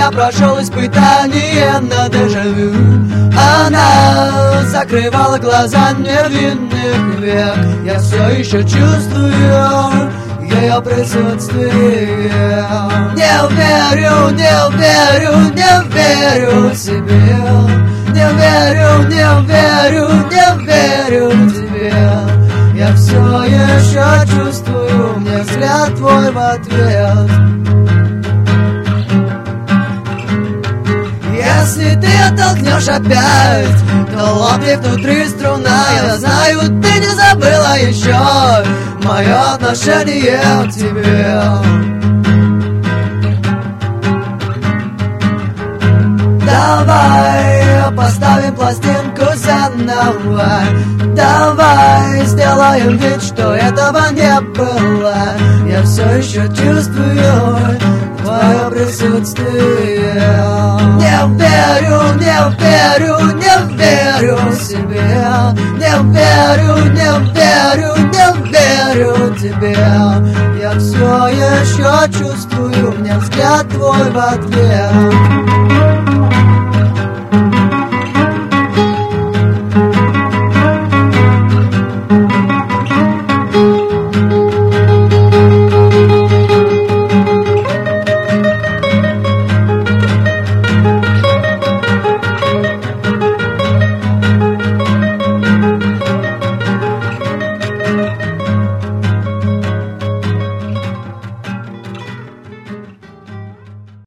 я прошел испытание на дежавю. Она закрывала глаза невинных век. Я все еще чувствую ее присутствие. Не верю, не верю, не верю себе. Не верю, не верю, не верю тебе. Я все еще чувствую, мне взгляд твой в ответ. Если ты оттолкнешь опять, то лопнет внутри струна. Я знаю, ты не забыла еще мое отношение к тебе. Давай поставим пластинку заново. Давай сделаем вид, что этого не было. Я все еще чувствую твое присутствие. Не верю, не верю, не верю себе. Не верю, не верю, не верю тебе. Я все еще чувствую, мне взгляд твой в ответ.